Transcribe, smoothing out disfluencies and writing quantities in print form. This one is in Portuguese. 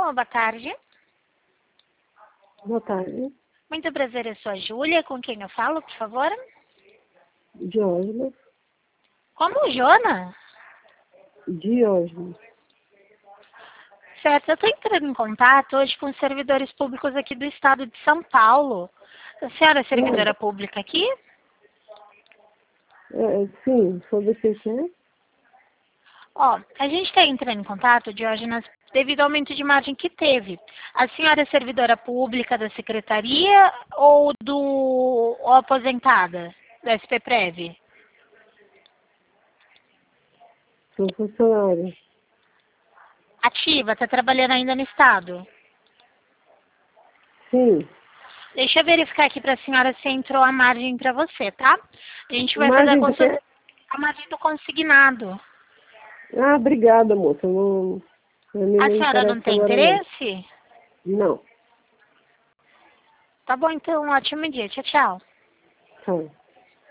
Alô, boa tarde. Boa tarde. Muito prazer, eu sou a Júlia. Com quem eu falo, por favor? Diógenes. Como, Jona? Diógenes. Certo, eu estou entrando em contato hoje com os servidores públicos aqui do estado de São Paulo. A senhora é servidora pública aqui? Sim, sobre o que é? Ó, a gente está entrando em contato, Diógenes, devido ao aumento de margem que teve. A senhora é servidora pública da secretaria ou ou aposentada da SPPrev? Sou funcionária. Ativa, está trabalhando ainda no estado? Sim. Deixa eu verificar aqui para a senhora se entrou a margem para você, tá? A gente vai fazer Margem do quê? a margem do consignado. Ah, obrigada, moça. Não, pra mim A não senhora não interessa tem agora não. interesse? Não. Tá bom, então, ótimo dia. Tchau, tchau. Tchau.